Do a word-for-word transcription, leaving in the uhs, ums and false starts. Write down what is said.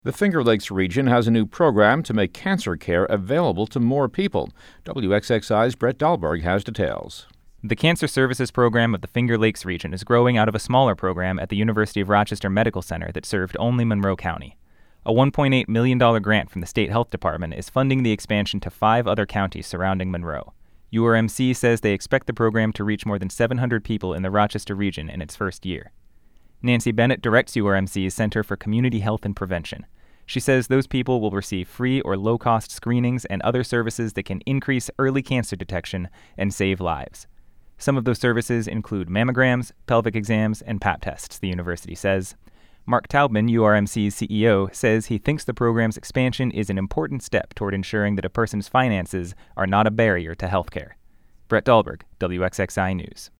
The Finger Lakes region has a new program to make cancer care available to more people. W X X I's Brett Dahlberg has details. The Cancer Services Program of the Finger Lakes region is growing out of a smaller program at the University of Rochester Medical Center that served only Monroe County. A one point eight million dollars grant from the State Health Department is funding the expansion to five other counties surrounding Monroe. U R M C says they expect the program to reach more than seven hundred people in the Rochester region in its first year. Nancy Bennett directs U R M C's Center for Community Health and Prevention. She says those people will receive free or low-cost screenings and other services that can increase early cancer detection and save lives. Some of those services include mammograms, pelvic exams, and pap tests, the university says. Mark Taubman, U R M C's C E O, says he thinks the program's expansion is an important step toward ensuring that a person's finances are not a barrier to health care. Brett Dahlberg, W X X I News.